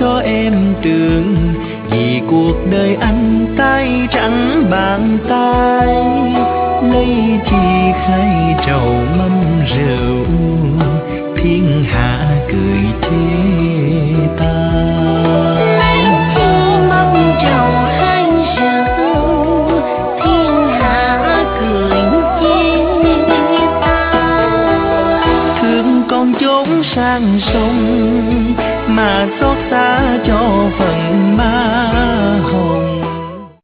cho em tưởng, vì cuộc đời anh tay trắng bàn tay, lấy chi khay trầu mâm rượu, thiên hạ cười chê ta. Lấy chi mâm trầu khay rượu, thiên hạ cười chê ta. Thương con chốn sang sông, mà xót xa cho phần má hồng.